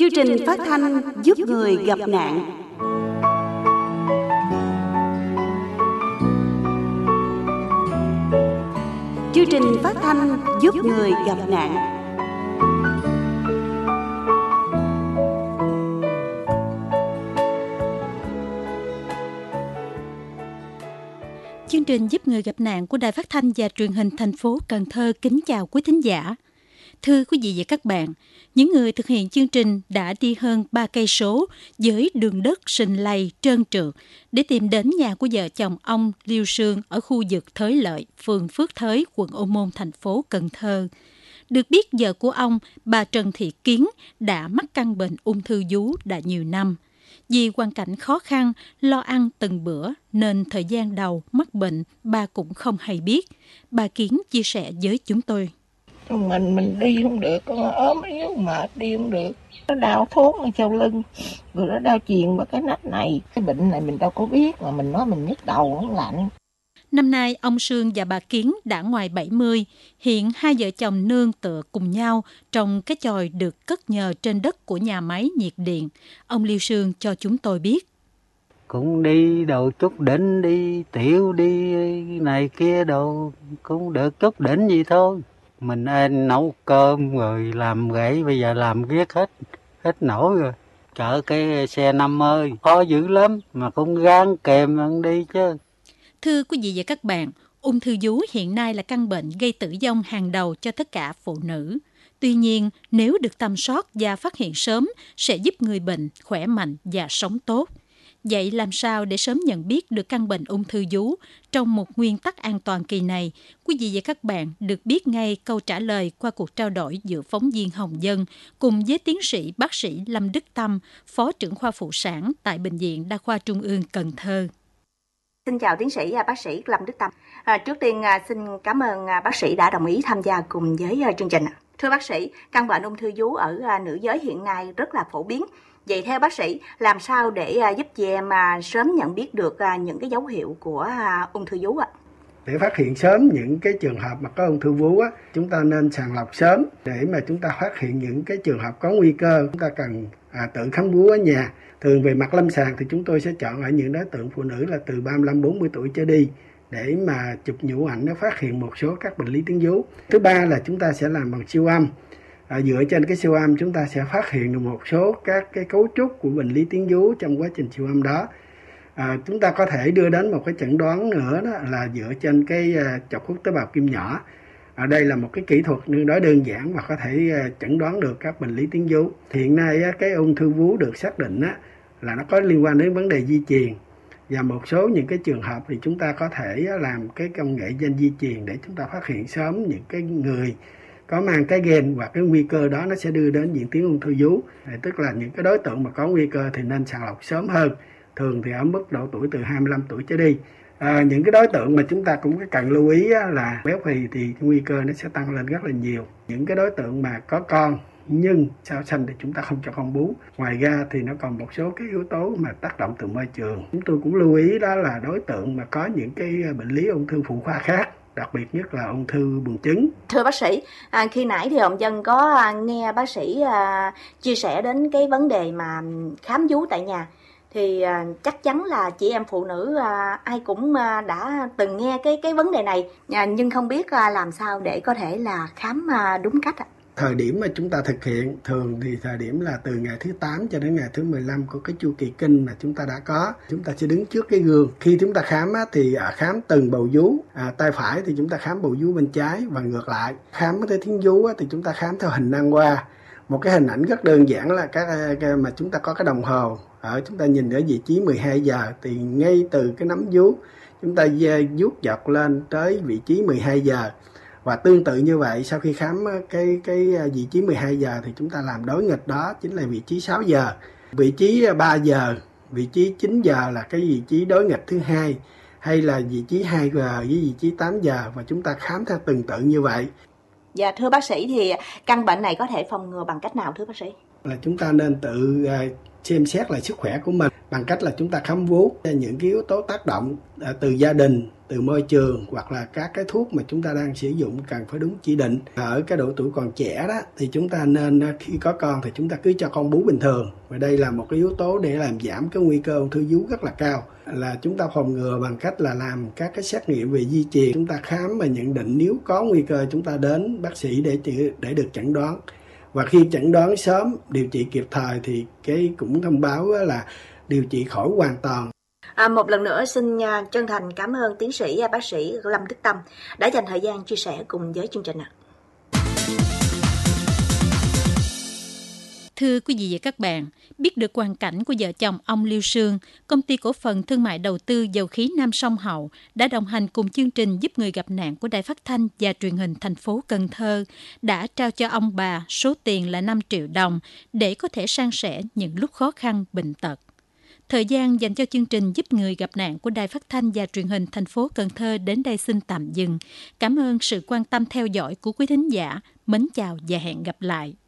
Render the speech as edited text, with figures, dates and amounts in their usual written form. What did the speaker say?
Chương trình phát thanh giúp người gặp nạn. Chương trình phát thanh giúp người gặp nạn. Chương trình giúp người gặp nạn của Đài Phát thanh và Truyền hình thành phố Cần Thơ kính chào quý thính giả. Thưa quý vị và các bạn, những người thực hiện chương trình đã đi hơn 3 cây số với đường đất sình lầy trơn trượt để tìm đến nhà của vợ chồng ông Liêu Sương ở khu vực Thới Lợi, phường Phước Thới, quận Ô Môn, thành phố Cần Thơ. Được biết vợ của ông, bà Trần Thị Kiến, đã mắc căn bệnh ung thư vú đã nhiều năm. Vì hoàn cảnh khó khăn, lo ăn từng bữa nên thời gian đầu mắc bệnh bà cũng không hay biết. Bà Kiến chia sẻ với chúng tôi. Mình đi không được, con ốm yếu mệt đi không được. Nó đau thốn ở sau lưng, rồi nó đau chuyền vào cái nách này. Cái bệnh này mình đâu có biết mà mình nói mình nhức đầu nó lạnh. Năm nay, ông Sương và bà Kiến đã ngoài 70. Hiện hai vợ chồng nương tựa cùng nhau trong cái chòi được cất nhờ trên đất của nhà máy nhiệt điện. Ông Liêu Sương cho chúng tôi biết. Cũng đi đầu chút đỉnh, đi tiểu, đi này kia đồ, cũng được chút đỉnh gì thôi. Mình nấu cơm rồi làm gãy, bây giờ làm ghét hết nổi rồi. Chở cái xe 50 khó dữ lắm, mà cũng gắng kèm ăn đi chứ. Thưa quý vị và các bạn, ung thư vú hiện nay là căn bệnh gây tử vong hàng đầu cho tất cả phụ nữ. Tuy nhiên, nếu được tầm soát và phát hiện sớm, sẽ giúp người bệnh khỏe mạnh và sống tốt. Vậy làm sao để sớm nhận biết được căn bệnh ung thư vú? Trong một nguyên tắc an toàn kỳ này, quý vị và các bạn được biết ngay câu trả lời qua cuộc trao đổi giữa phóng viên Hồng Dân cùng với tiến sĩ bác sĩ Lâm Đức Tâm, Phó trưởng khoa phụ sản tại Bệnh viện Đa khoa Trung ương Cần Thơ. Xin chào tiến sĩ bác sĩ Lâm Đức Tâm. Trước tiên xin cảm ơn bác sĩ đã đồng ý tham gia cùng với chương trình. Thưa bác sĩ, căn bệnh ung thư vú ở nữ giới hiện nay rất là phổ biến. Vậy theo bác sĩ, làm sao để giúp chị em sớm nhận biết được những cái dấu hiệu của ung thư vú ạ? Để phát hiện sớm những cái trường hợp mà có ung thư vú á, chúng ta nên sàng lọc sớm để mà chúng ta phát hiện những cái trường hợp có nguy cơ. Chúng ta cần tự khám vú ở nhà. Thường về mặt lâm sàng thì chúng tôi sẽ chọn ở những đối tượng phụ nữ là từ 35-40 tuổi trở đi để mà chụp nhũ ảnh để phát hiện một số các bệnh lý tuyến vú. Thứ ba là chúng ta sẽ làm bằng siêu âm. Dựa trên cái siêu âm chúng ta sẽ phát hiện được một số các cái cấu trúc của bệnh lý tuyến vú trong quá trình siêu âm đó. Chúng ta có thể đưa đến một cái chẩn đoán nữa đó là dựa trên cái chọc hút tế bào kim nhỏ. Đây là một cái kỹ thuật tương đối đơn giản và có thể chẩn đoán được các bệnh lý tuyến vú. Hiện nay cái ung thư vú được xác định là nó có liên quan đến vấn đề di truyền. Và một số những cái trường hợp thì chúng ta có thể làm cái công nghệ gen di truyền để chúng ta phát hiện sớm những cái người có mang cái gen và cái nguy cơ đó nó sẽ đưa đến diễn tiến ung thư vú. Tức là những cái đối tượng mà có nguy cơ thì nên sàng lọc sớm hơn. Thường thì ở mức độ tuổi từ 25 tuổi trở đi. Những cái đối tượng mà chúng ta cũng cần lưu ý là béo phì thì nguy cơ nó sẽ tăng lên rất là nhiều. Những cái đối tượng mà có con nhưng sau sanh thì chúng ta không cho con bú. Ngoài ra thì nó còn một số cái yếu tố mà tác động từ môi trường. Chúng tôi cũng lưu ý đó là đối tượng mà có những cái bệnh lý ung thư phụ khoa khác, đặc biệt nhất là ung thư buồng trứng. Thưa bác sĩ, khi nãy thì Hồng Dân có nghe bác sĩ chia sẻ đến cái vấn đề mà khám vú tại nhà. Thì chắc chắn là chị em phụ nữ ai cũng đã từng nghe cái vấn đề này, nhưng không biết làm sao để có thể là khám đúng cách ạ. Thời điểm mà chúng ta thực hiện thường thì thời điểm là từ ngày thứ 8 cho đến ngày thứ 15 của cái chu kỳ kinh mà chúng ta đã có. Chúng ta sẽ đứng trước cái gương. Khi chúng ta khám thì khám từng bầu vú. Tay phải thì chúng ta khám bầu vú bên trái và ngược lại. Khám cái thiến vú thì chúng ta khám theo hình ngang qua. Một cái hình ảnh rất đơn giản là cái mà chúng ta có cái đồng hồ. Chúng ta nhìn ở vị trí 12 giờ thì ngay từ cái nắm vú chúng ta vuốt dọc lên tới vị trí 12 giờ. Và tương tự như vậy, sau khi khám cái vị trí 12 giờ thì chúng ta làm đối nghịch đó chính là vị trí 6 giờ. Vị trí 3 giờ, vị trí 9 giờ là cái vị trí đối nghịch thứ hai, hay là vị trí 2 giờ với vị trí 8 giờ, và chúng ta khám theo từng tự như vậy. Dạ thưa bác sĩ, thì căn bệnh này có thể phòng ngừa bằng cách nào thưa bác sĩ? là chúng ta nên tự xem xét lại sức khỏe của mình bằng cách là chúng ta khám vú những cái yếu tố tác động từ gia đình, từ môi trường hoặc là các cái thuốc mà chúng ta đang sử dụng cần phải đúng chỉ định. Ở cái độ tuổi còn trẻ đó thì chúng ta nên khi có con thì chúng ta cứ cho con bú bình thường, và đây là một cái yếu tố để làm giảm cái nguy cơ ung thư vú rất là cao. Là chúng ta phòng ngừa bằng cách là làm các cái xét nghiệm về di truyền, chúng ta khám và nhận định, nếu có nguy cơ chúng ta đến bác sĩ để được chẩn đoán. Và khi chẩn đoán sớm, điều trị kịp thời thì cái cũng thông báo là điều trị khỏi hoàn toàn. Một lần nữa xin chân thành cảm ơn tiến sĩ bác sĩ Lâm Đức Tâm đã dành thời gian chia sẻ cùng với chương trình. Thưa quý vị và các bạn, biết được hoàn cảnh của vợ chồng ông Liêu Sương, Công ty cổ phần thương mại đầu tư dầu khí Nam Sông Hậu đã đồng hành cùng chương trình giúp người gặp nạn của Đài Phát thanh và Truyền hình thành phố Cần Thơ, đã trao cho ông bà số tiền là 5 triệu đồng để có thể san sẻ những lúc khó khăn bệnh tật. Thời gian dành cho chương trình giúp người gặp nạn của Đài Phát thanh và Truyền hình thành phố Cần Thơ đến đây xin tạm dừng. Cảm ơn sự quan tâm theo dõi của quý thính giả. Mến chào và hẹn gặp lại.